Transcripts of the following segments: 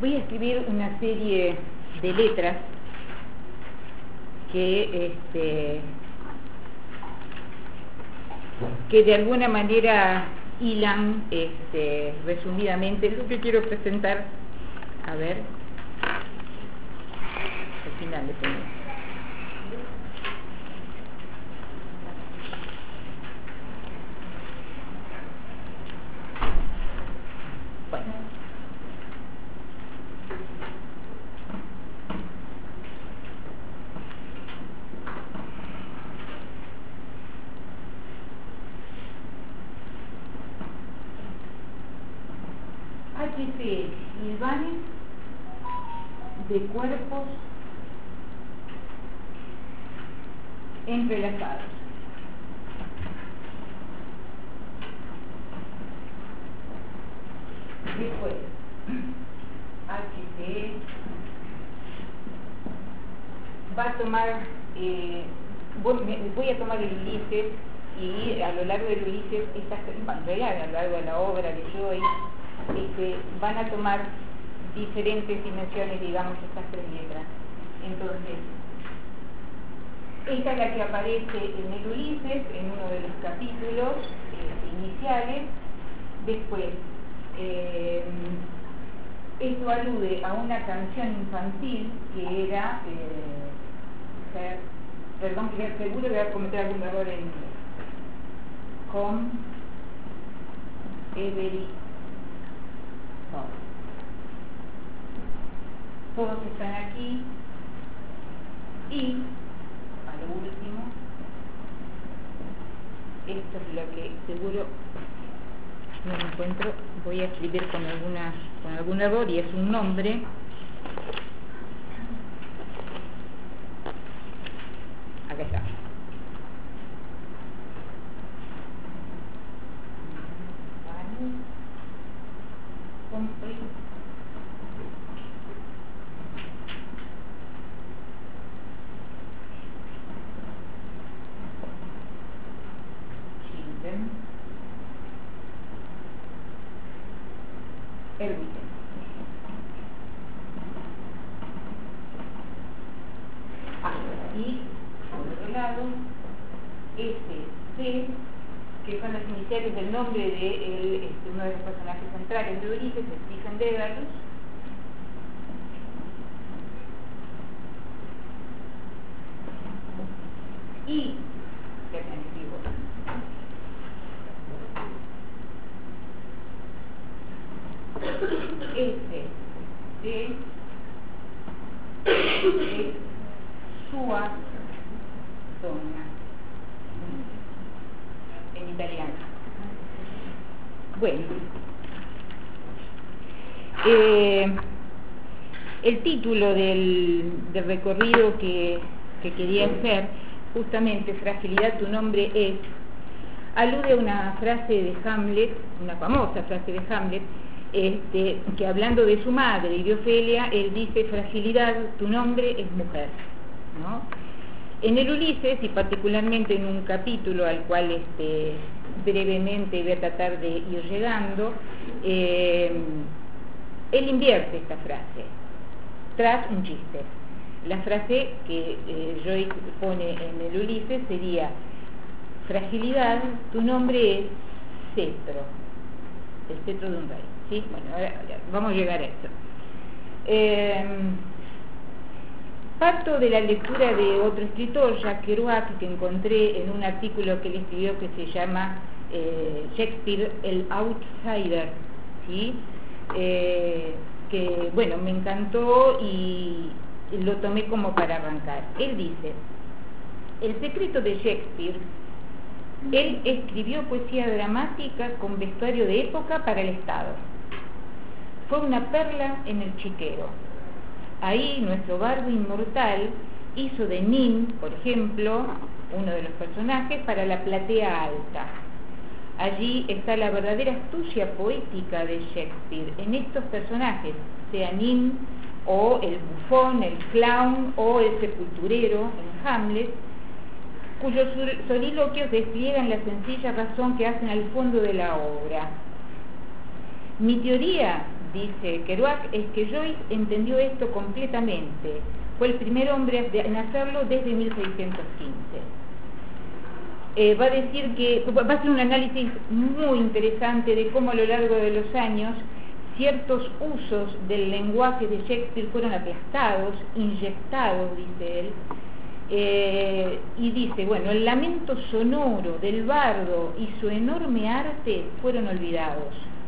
voy a escribir una serie de letras que de alguna manera hilan resumidamente lo que quiero presentar. A ver, al final le pongo. Bueno. HCl, hilvanes de cuerpos entrelazados. Después, HCl va a tomar, voy a tomar el Ulises, y a lo largo del Ulises, a lo largo de la obra de Joyce, van a tomar diferentes dimensiones, digamos, estas tres letras. Entonces, esta es la que aparece en el Ulises, en uno de los capítulos iniciales. Después, esto alude a una canción infantil que era, perdón, que seguro que voy a cometer algún error en inglés. Come every song. Todos están aquí y a lo último, esto es lo que seguro no lo encuentro, voy a escribir con algún error, y es un nombre. Acá está. Y por otro lado, C, que son las iniciales del nombre de uno de los personajes centrales de Ulises, Stephen Dedalus. Y es sua donna en italiano. Bueno, el título del recorrido que quería hacer, justamente Fragilidad, tu nombre es, alude a una frase de Hamlet, una famosa frase de Hamlet, que hablando de su madre y de Ofelia, él dice: fragilidad, tu nombre es mujer, ¿no? En el Ulises, y particularmente en un capítulo al cual brevemente voy a tratar de ir llegando, él invierte esta frase tras un chiste. La frase que Joyce pone en el Ulises sería: fragilidad, tu nombre es cetro, el cetro de un rey. ¿Sí? Bueno, ahora vamos a llegar a esto. Parto de la lectura de otro escritor, Jacques Kerouac, que encontré en un artículo que él escribió que se llama Shakespeare, el outsider, ¿sí? Que, bueno, me encantó y lo tomé como para arrancar. Él dice: el secreto de Shakespeare, él escribió poesía dramática con vestuario de época para el Estado. Fue una perla en el chiquero. Ahí nuestro bardo inmortal hizo de Nin, por ejemplo, uno de los personajes, para la platea alta. Allí está la verdadera astucia poética de Shakespeare, en estos personajes, sea Nin o el bufón, el clown o el sepulturero en Hamlet, cuyos soliloquios despliegan la sencilla razón que hacen al fondo de la obra. Mi teoría, dice Kerouac, es que Joyce entendió esto completamente. Fue el primer hombre en hacerlo desde 1615. Va a decir que va a hacer un análisis muy interesante de cómo a lo largo de los años ciertos usos del lenguaje de Shakespeare fueron aplastados, inyectados, dice él, y dice, bueno, el lamento sonoro del bardo y su enorme arte fueron olvidados.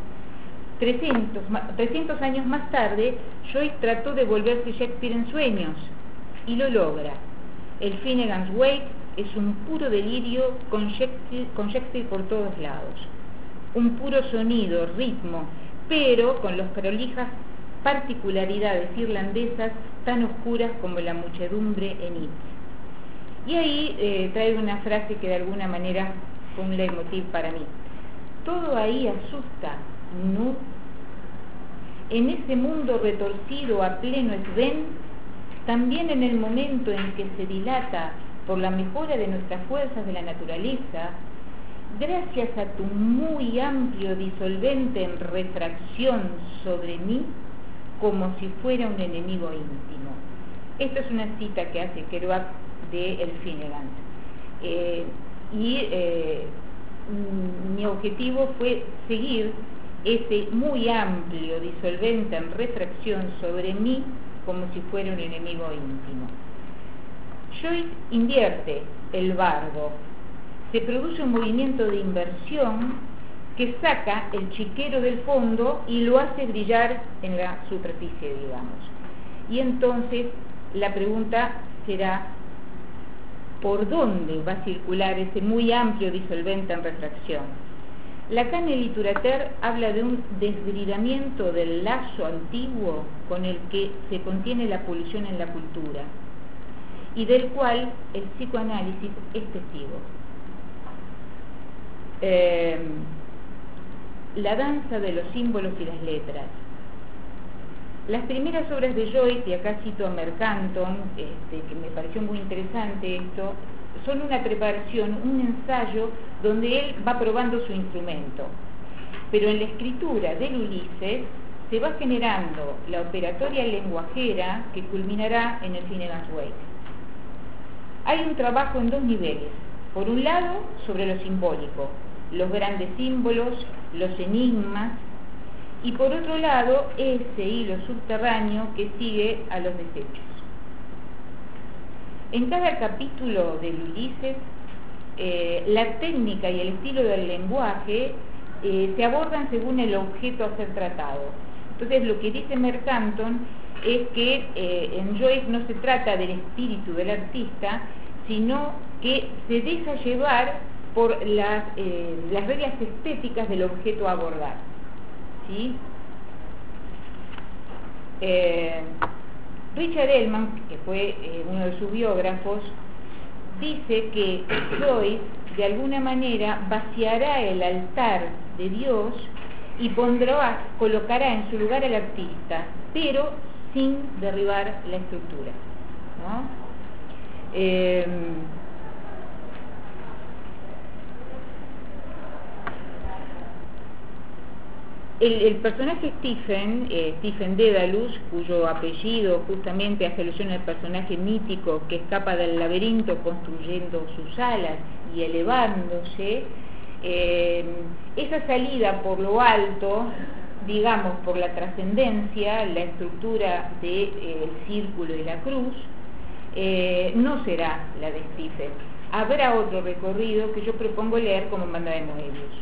300 años más tarde, Joyce trató de volverse Shakespeare en sueños, y lo logra. El Finnegan's Wake es un puro delirio con Shakespeare por todos lados. Un puro sonido, ritmo, pero con las prolijas particularidades irlandesas tan oscuras como la muchedumbre en It. Y ahí trae una frase que de alguna manera fue un leitmotiv para mí. Todo ahí asusta, ¿no? En ese mundo retorcido a pleno esben, también en el momento en que se dilata por la mejora de nuestras fuerzas de la naturaleza, gracias a tu muy amplio disolvente en refracción sobre mí, como si fuera un enemigo íntimo. Esta es una cita que hace Kerouac de El Finnegan. Mi objetivo fue seguir ese muy amplio disolvente en refracción sobre mí como si fuera un enemigo íntimo. Joyce invierte el bardo. Se produce un movimiento de inversión que saca el chiquero del fondo y lo hace brillar en la superficie, digamos. Y entonces la pregunta será, ¿por dónde va a circular ese muy amplio disolvente en refracción? Lacan en Literature habla de un desbridamiento del lazo antiguo con el que se contiene la polución en la cultura y del cual el psicoanálisis es testigo. La danza de los símbolos y las letras. Las primeras obras de Joyce, y acá cito a Mercanton, que me pareció muy interesante esto, son una preparación, un ensayo donde él va probando su instrumento. Pero en la escritura del Ulises se va generando la operatoria lenguajera que culminará en el Finnegan's Wake. Hay un trabajo en dos niveles. Por un lado, sobre lo simbólico, los grandes símbolos, los enigmas, y por otro lado, ese hilo subterráneo que sigue a los desechos. En cada capítulo del Ulises, la técnica y el estilo del lenguaje se abordan según el objeto a ser tratado. Entonces, lo que dice Mercanton es que en Joyce no se trata del espíritu del artista, sino que se deja llevar por las reglas estéticas del objeto a abordar. ¿Sí? Richard Ellman, que fue uno de sus biógrafos, dice que Joyce de alguna manera vaciará el altar de Dios y colocará en su lugar al artista, pero sin derribar la estructura, ¿no? El personaje Stephen Dedalus, cuyo apellido justamente hace alusión al personaje mítico que escapa del laberinto construyendo sus alas y elevándose, esa salida por lo alto, digamos por la trascendencia, la estructura del círculo y la cruz, no será la de Stephen. Habrá otro recorrido que yo propongo leer como manda de Moebius.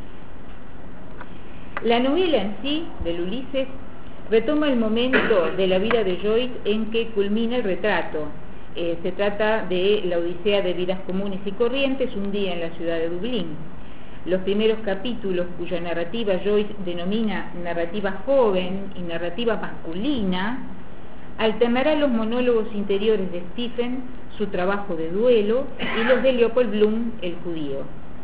La novela en sí, del Ulises, retoma el momento de la vida de Joyce en que culmina el retrato. Se trata de la odisea de vidas comunes y corrientes, un día en la ciudad de Dublín. Los primeros capítulos, cuya narrativa Joyce denomina narrativa joven y narrativa masculina, alternará los monólogos interiores de Stephen, su trabajo de duelo, y los de Leopold Bloom, el judío.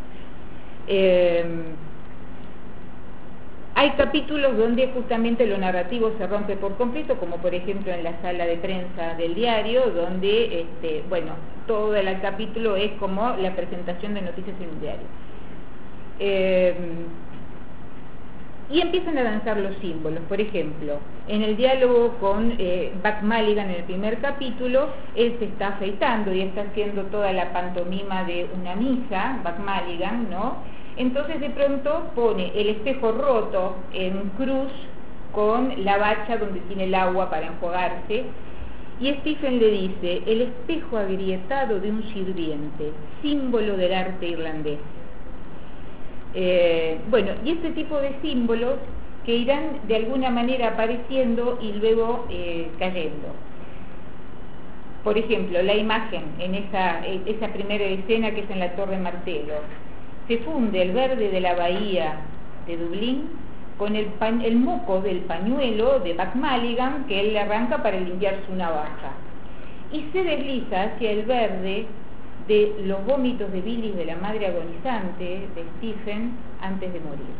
Hay capítulos donde justamente lo narrativo se rompe por completo, como por ejemplo en la sala de prensa del diario, donde, todo el capítulo es como la presentación de noticias en un diario. y empiezan a danzar los símbolos. Por ejemplo, en el diálogo con Buck Mulligan en el primer capítulo, él se está afeitando y está haciendo toda la pantomima de una misa, Buck Mulligan, ¿no? Entonces de pronto pone el espejo roto en cruz con la bacha donde tiene el agua para enjuagarse, y Stephen le dice: el espejo agrietado de un sirviente, símbolo del arte irlandés. Bueno, y este tipo de símbolos que irán de alguna manera apareciendo y luego cayendo. Por ejemplo, la imagen en esa primera escena que es en la Torre Martello. Se funde el verde de la bahía de Dublín con el moco del pañuelo de Buck Mulligan que él le arranca para limpiar su navaja. Y se desliza hacia el verde de los vómitos de bilis de la madre agonizante de Stephen antes de morir.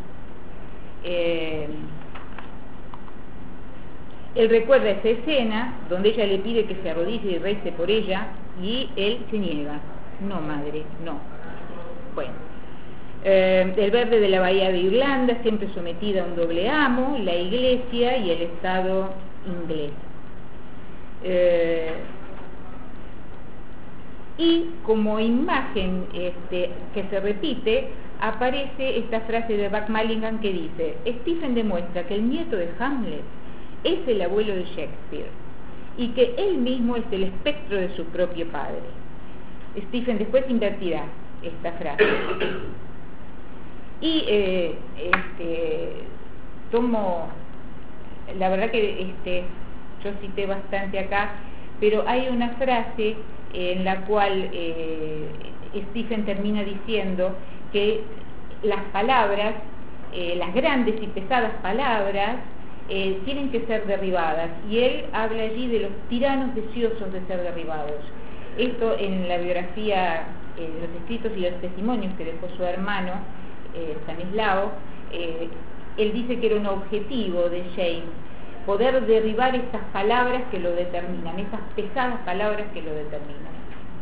Él recuerda esa escena donde ella le pide que se arrodille y rece por ella, y él se niega: no, madre, no. Bueno, el verde de la bahía de Irlanda, siempre sometida a un doble amo, la iglesia y el Estado inglés. Y como imagen que se repite, aparece esta frase de Buck Mulligan que dice: Stephen demuestra que el nieto de Hamlet es el abuelo de Shakespeare y que él mismo es el espectro de su propio padre. Stephen después invertirá esta frase. Y tomo, la verdad que yo cité bastante acá, pero hay una frase en la cual Stephen termina diciendo que las palabras, las grandes y pesadas palabras, tienen que ser derribadas, y él habla allí de los tiranos deseosos de ser derribados. Esto en la biografía, los escritos y los testimonios que dejó su hermano Stanislao, él dice que era un objetivo de James poder derribar estas palabras que lo determinan, estas pesadas palabras que lo determinan.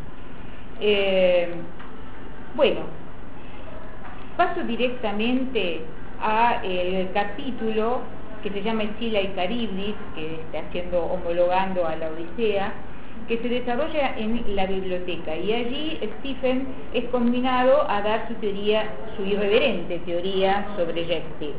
Bueno, paso directamente a el capítulo que se llama Escila y Caribdis, que está homologando a la Odisea, que se desarrolla en la biblioteca, y allí Stephen es conminado a dar su teoría, su irreverente teoría sobre Shakespeare.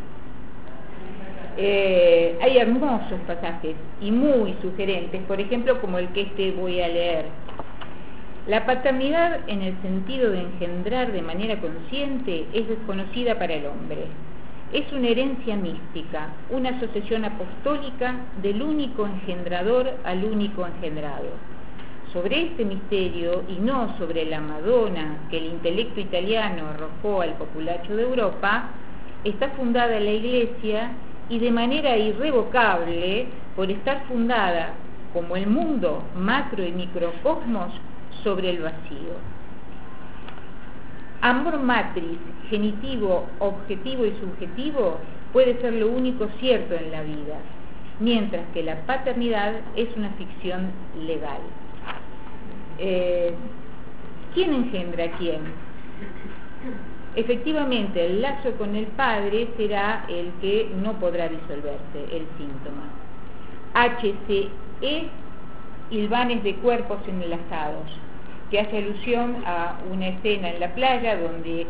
Hay hermosos pasajes y muy sugerentes, por ejemplo, como el que voy a leer. La paternidad, en el sentido de engendrar de manera consciente, es desconocida para el hombre. Es una herencia mística, una sucesión apostólica del único engendrador al único engendrado. Sobre este misterio, y no sobre la Madonna que el intelecto italiano arrojó al populacho de Europa, está fundada la Iglesia, y de manera irrevocable, por estar fundada, como el mundo, macro y microcosmos, sobre el vacío. Amor matriz, genitivo, objetivo y subjetivo, puede ser lo único cierto en la vida, mientras que la paternidad es una ficción legal. ¿Quién engendra a quién? Efectivamente, el lazo con el padre será el que no podrá disolverse, el síntoma. HCE, hilvanes de cuerpos enlazados, que hace alusión a una escena en la playa donde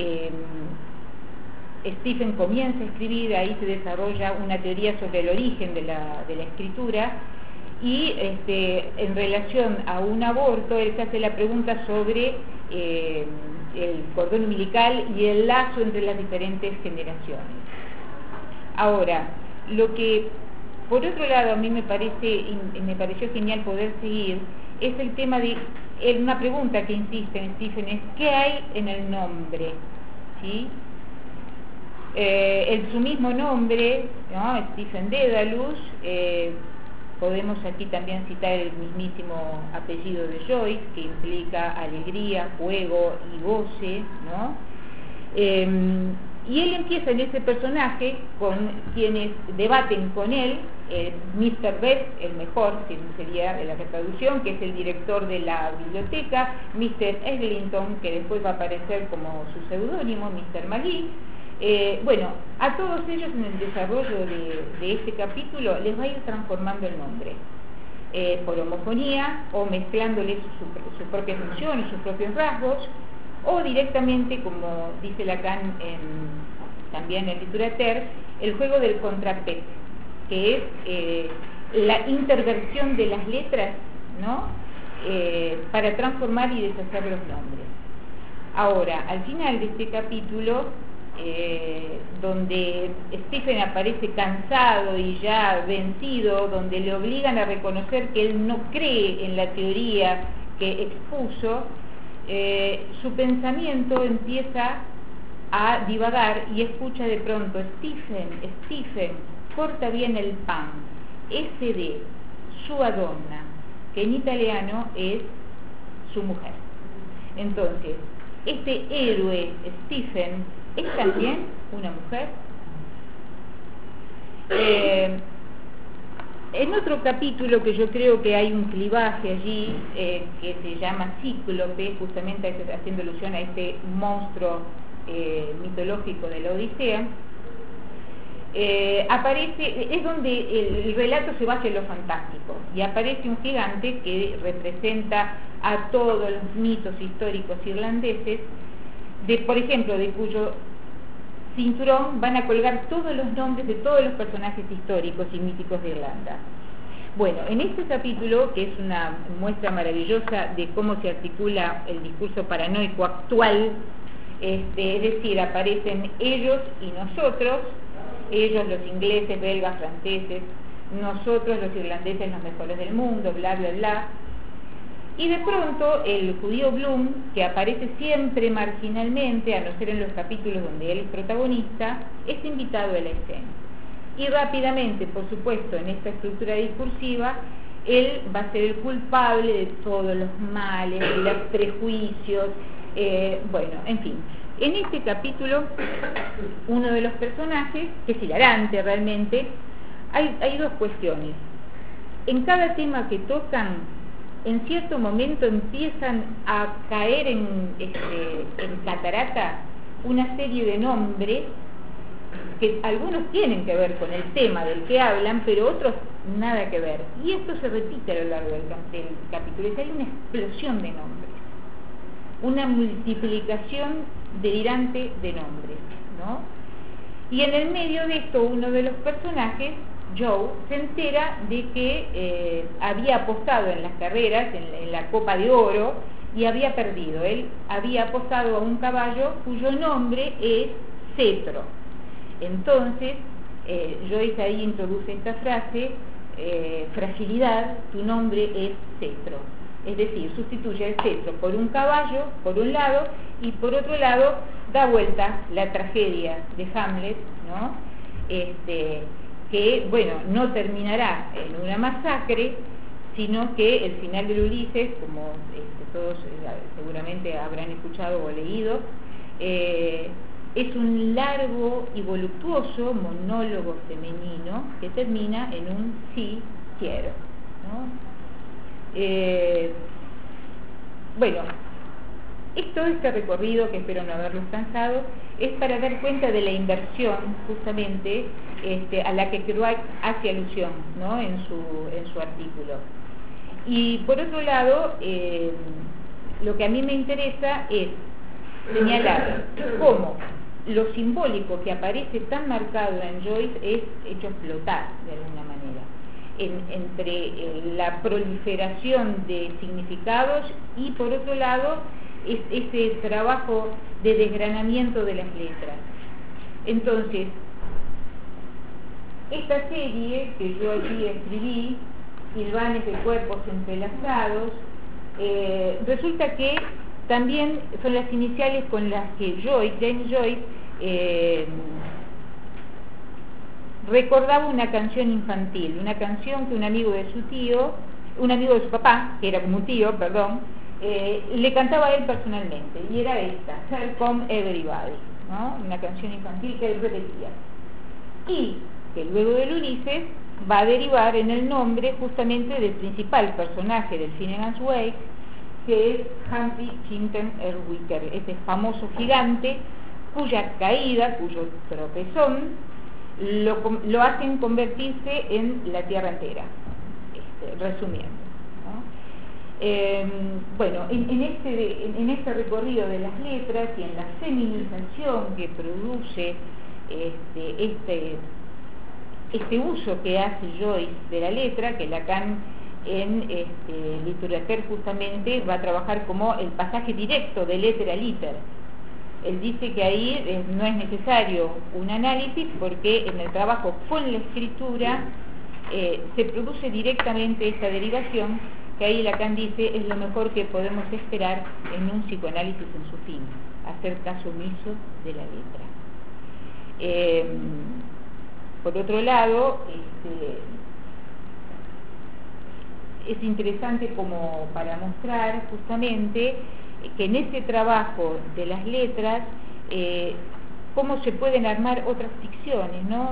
Stephen comienza a escribir. Ahí se desarrolla una teoría sobre el origen de la escritura, y en relación a un aborto, él se hace la pregunta sobre el cordón umbilical y el lazo entre las diferentes generaciones. Ahora, lo que por otro lado a mí me pareció genial poder seguir es el tema de una pregunta que insiste en Stephen, es ¿qué hay en el nombre? ¿Sí? En su mismo nombre, ¿no? Stephen Dedalus, podemos aquí también citar el mismísimo apellido de Joyce, que implica alegría, juego y goce, ¿no? Y él empieza en ese personaje con quienes debaten con él, Mr. Best, el mejor, que sería la traducción, que es el director de la biblioteca, Mr. Eglinton, que después va a aparecer como su seudónimo, Mr. Magee, Bueno, a todos ellos en el desarrollo de este capítulo les va a ir transformando el nombre, por homofonía o mezclándoles su propia función y sus propios rasgos, o directamente, como dice Lacan también en Literature, el juego del contrapé, que es la interversión de las letras, ¿no? Para transformar y deshacer los nombres. Ahora, al final de este capítulo, donde Stephen aparece cansado y ya vencido, donde le obligan a reconocer que él no cree en la teoría que expuso, su pensamiento empieza a divagar y escucha de pronto: Stephen, corta bien el pan, ese de sua donna, que en italiano es su mujer. Entonces, este héroe Stephen es también una mujer. En otro capítulo que yo creo que hay un clivaje allí, que se llama Cíclope, justamente haciendo alusión a este monstruo mitológico de la Odisea, es donde el relato se va hacia lo fantástico y aparece un gigante que representa a todos los mitos históricos irlandeses, por ejemplo, de cuyo cinturón van a colgar todos los nombres de todos los personajes históricos y míticos de Irlanda. Bueno, en este capítulo, que es una muestra maravillosa de cómo se articula el discurso paranoico actual, es decir, aparecen ellos y nosotros, ellos los ingleses, belgas, franceses, nosotros los irlandeses los mejores del mundo, bla, bla, bla. Y de pronto el judío Bloom, que aparece siempre marginalmente, a no ser en los capítulos donde él es protagonista, es invitado a la escena. Y rápidamente, por supuesto, en esta estructura discursiva, él va a ser el culpable de todos los males, de los prejuicios, bueno, en fin. En este capítulo, uno de los personajes, que es hilarante realmente, hay dos cuestiones. En cada tema que tocan, en cierto momento empiezan a caer en catarata una serie de nombres que algunos tienen que ver con el tema del que hablan, pero otros nada que ver. Y esto se repite a lo largo del capítulo. Hay una explosión de nombres, una multiplicación delirante de nombres, ¿no? Y en el medio de esto, uno de los personajes, Joe, se entera de que había apostado en las carreras, en la Copa de Oro, y había perdido. Él había apostado a un caballo cuyo nombre es Cetro. Entonces, Joyce ahí introduce esta frase: fragilidad, tu nombre es Cetro. Es decir, sustituye el cetro por un caballo, por un lado, y por otro lado da vuelta la tragedia de Hamlet, ¿no? Que, bueno, no terminará en una masacre, sino que el final del Ulises, como todos seguramente habrán escuchado o leído, es un largo y voluptuoso monólogo femenino que termina en un sí quiero, ¿no? Bueno, todo este recorrido, que espero no haberlos cansado, es para dar cuenta de la inversión justamente a la que Kerouac hace alusión, ¿no? en su artículo. Y por otro lado, lo que a mí me interesa es señalar cómo lo simbólico que aparece tan marcado en Joyce es hecho explotar de alguna manera entre la proliferación de significados y por otro lado ese trabajo de desgranamiento de las letras. Entonces, esta serie que yo allí escribí, Hilvanes de cuerpos entrelazados, resulta que también son las iniciales con las que James Joyce recordaba una canción infantil, una canción que un amigo de su papá, que era como un tío, perdón, le cantaba a él personalmente, y era esta, Here Come Everybody, ¿no? Una canción infantil que él repetía, y que luego del Ulises va a derivar en el nombre justamente del principal personaje del Finnegan's Wake, que es Humphrey Chinton Erwicker, ese famoso gigante cuya caída, cuyo tropezón, lo hacen convertirse en la tierra entera, resumiendo, ¿no? Bueno, en este recorrido de las letras y en la feminización que produce este uso que hace Joyce de la letra, que Lacan en Literature justamente va a trabajar como el pasaje directo de letra a liter. Él dice que ahí no es necesario un análisis porque en el trabajo con la escritura se produce directamente esta derivación, que ahí Lacan dice es lo mejor que podemos esperar en un psicoanálisis en su fin, hacer caso omiso de la letra. Por otro lado, es interesante como para mostrar justamente que en ese trabajo de las letras cómo se pueden armar otras ficciones, ¿no?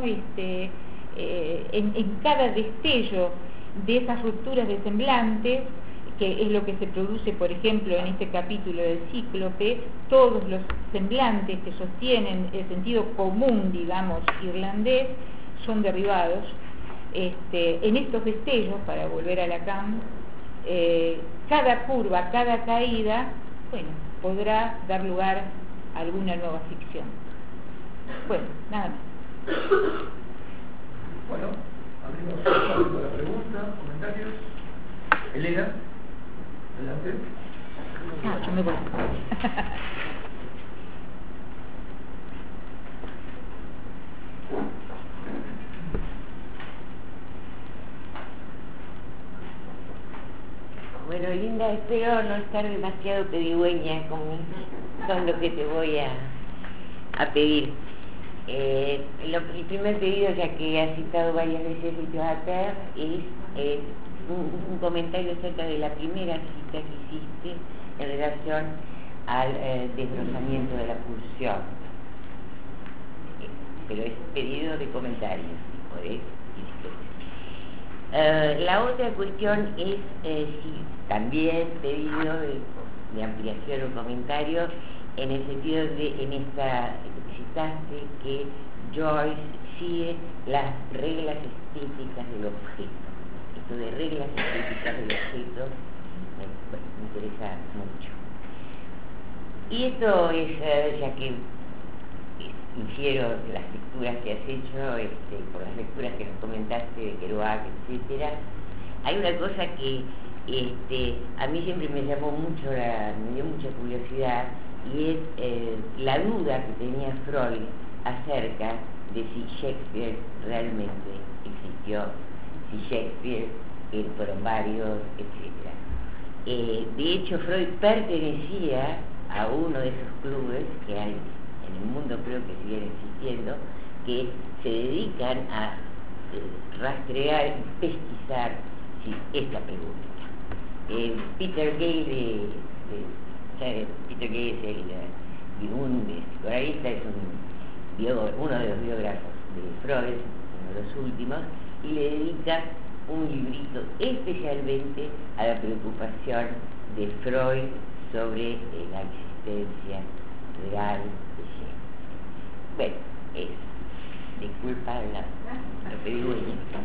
En cada destello de esas rupturas de semblantes, que es lo que se produce, por ejemplo, en este capítulo del Cíclope, todos los semblantes que sostienen el sentido común, digamos, irlandés, son derribados. En estos destellos, para volver a Lacan, cada curva, cada caída, bueno, podrá dar lugar a alguna nueva ficción. Bueno, nada más. Bueno, abrimos la pregunta, comentarios. Elena, adelante. Yo me voy. Bueno, Linda, espero no estar demasiado pedigüeña con lo que te voy a pedir. El primer pedido, ya que has citado varias veces Literature, es un comentario acerca de la primera cita que hiciste en relación al desbrozamiento de la pulsión. Pero es pedido de comentarios, si podés. La otra cuestión es también pedido de ampliación o comentario en el sentido de, citaste que Joyce sigue las reglas estéticas del objeto. Esto de reglas estéticas del objeto me interesa mucho. Y esto es, ya que infiero las lecturas que has hecho, por las lecturas que nos comentaste de Kerouac, etcétera, hay una cosa que a mí siempre me llamó mucho, me dio mucha curiosidad, y es la duda que tenía Freud acerca de si Shakespeare realmente existió, si Shakespeare fueron varios, etc. De hecho, Freud pertenecía a uno de esos clubes que hay en el mundo, creo que siguen existiendo, que se dedican a rastrear y pesquisar esta pregunta. Peter Gay es un psicoanalista, es uno de los biógrafos de Freud, uno de los últimos, y le dedica un librito especialmente a la preocupación de Freud sobre la existencia real de Shakespeare. Bueno, disculpa lo que digo.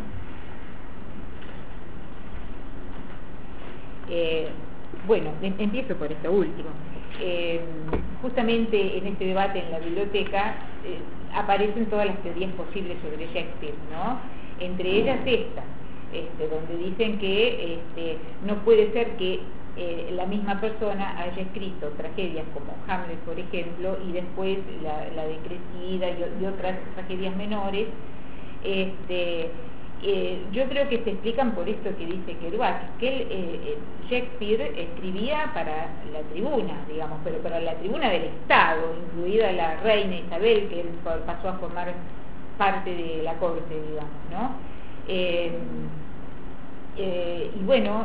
Bueno, empiezo por esto último. Justamente en este debate en la biblioteca aparecen todas las teorías posibles sobre Shakespeare, ¿no? Entre ellas esta, donde dicen que no puede ser que la misma persona haya escrito tragedias como Hamlet, por ejemplo, y después la de Cressida y otras tragedias menores. Yo creo que se explican por esto que dice Kerouac, que Shakespeare escribía para la tribuna, digamos, pero para la tribuna del Estado, incluida la reina Isabel, que él pasó a formar parte de la corte, digamos, ¿no? Y bueno,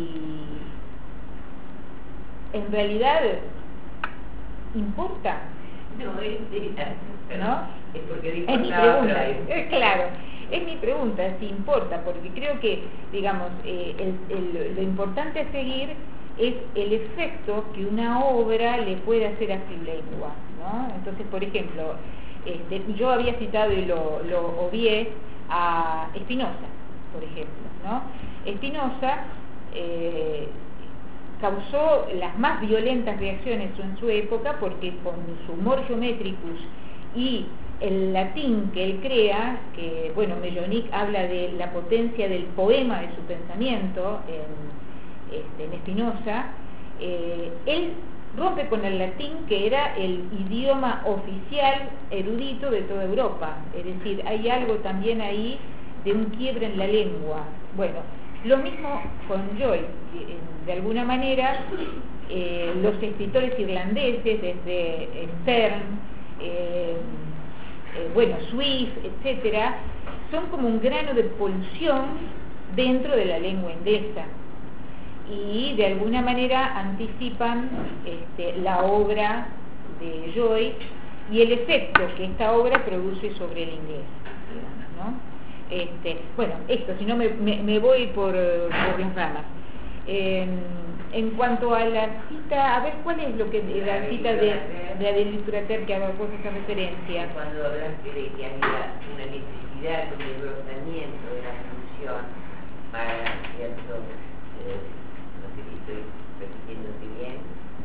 en realidad ¿importa? No, ¿no? Es porque dijo es mi pregunta, claro, es mi pregunta si importa, porque creo que, digamos, lo importante a seguir es el efecto que una obra le puede hacer a su lengua, ¿no? Entonces, por ejemplo, yo había citado y lo obvié a Spinoza, por ejemplo, ¿no? Spinoza causó las más violentas reacciones en su época porque con su humor geometricus y el latín que él crea, que bueno, Mellonic habla de la potencia del poema de su pensamiento en Spinoza, él rompe con el latín, que era el idioma oficial erudito de toda Europa. Es decir, hay algo también ahí de un quiebre en la lengua. Bueno, lo mismo con Joyce. De alguna manera, los escritores irlandeses, desde Sterne, Swift, etcétera, son como un grano de polución dentro de la lengua inglesa. Y de alguna manera anticipan la obra de Joyce y el efecto que esta obra produce sobre el inglés, digamos, ¿no? Esto, si no me voy por las ramas. En cuanto a la cita, a ver, ¿cuál es lo que la cita de la de Literater que haga vos esa referencia? Cuando hablaste de que había una necesidad de un engrosamiento de la función para ciertos, no sé si estoy repitiéndote bien,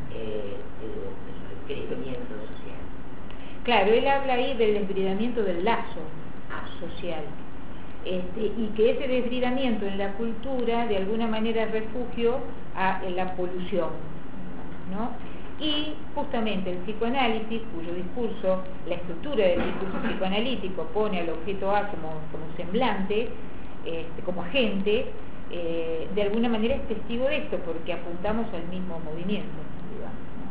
el crecimiento social. Claro, él habla ahí del desbridamiento del lazo social. Y que ese desbridamiento en la cultura de alguna manera es refugio a la polución, ¿no? Y justamente el psicoanálisis, cuyo discurso, la estructura del discurso psicoanalítico pone al objeto A como semblante, como agente, de alguna manera es testigo de esto, porque apuntamos al mismo movimiento, digamos, ¿no?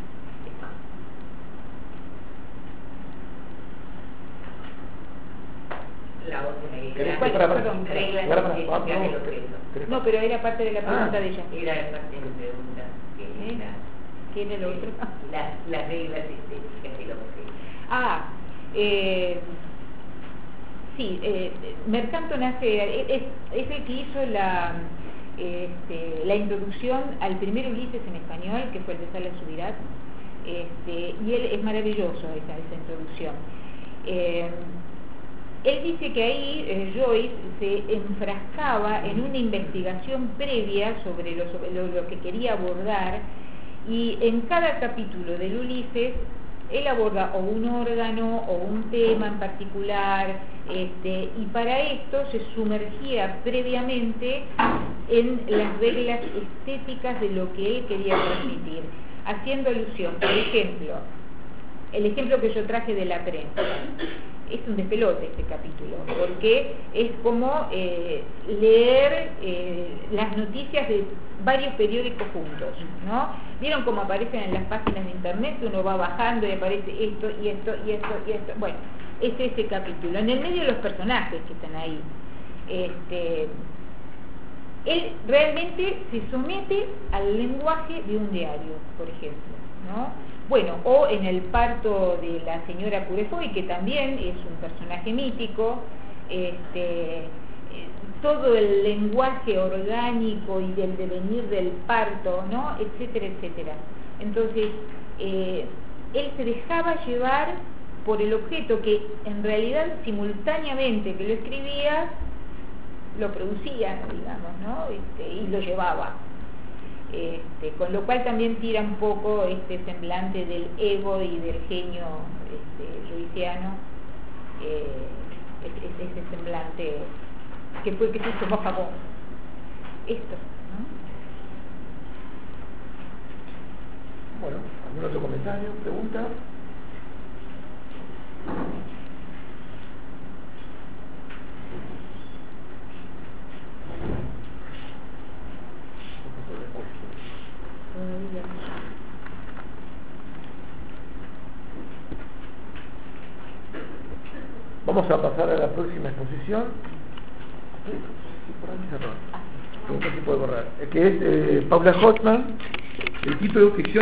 La otra No, pero era parte de la pregunta de ella. Era parte de la pregunta. ¿Qué era lo otro? Las reglas estéticas del objeto. Sí, Mercanton es el que hizo la introducción al primer Ulises en español, que fue el de Salas Subirats, y él es maravilloso esa introducción. Él dice que ahí Joyce se enfrascaba en una investigación previa sobre lo que quería abordar, y en cada capítulo del Ulises él aborda o un órgano o un tema en particular, y para esto se sumergía previamente en las reglas estéticas de lo que él quería transmitir, haciendo alusión, por ejemplo, el ejemplo que yo traje de la prensa. Es un despelote este capítulo, porque es como leer las noticias de varios periódicos juntos, ¿no? ¿Vieron cómo aparecen en las páginas de internet? Uno va bajando y aparece esto y esto y esto y esto. Bueno, es ese capítulo. En el medio los personajes que están ahí. Él realmente se somete al lenguaje de un diario, por ejemplo, ¿no? Bueno, o en el parto de la señora Curefoy, que también es un personaje mítico, todo el lenguaje orgánico y del devenir del parto, ¿no? Etcétera, etcétera. Entonces, él se dejaba llevar por el objeto que en realidad simultáneamente que lo escribía, lo producía, digamos, ¿no? Y lo llevaba. Con lo cual también tira un poco este semblante del ego y del genio joyciano, ese semblante que fue que se tomó famoso. Esto, ¿no? Bueno, ¿algún otro comentario, pregunta? Vamos a pasar a la próxima exposición. Que es Paula Hotman, el título Ficción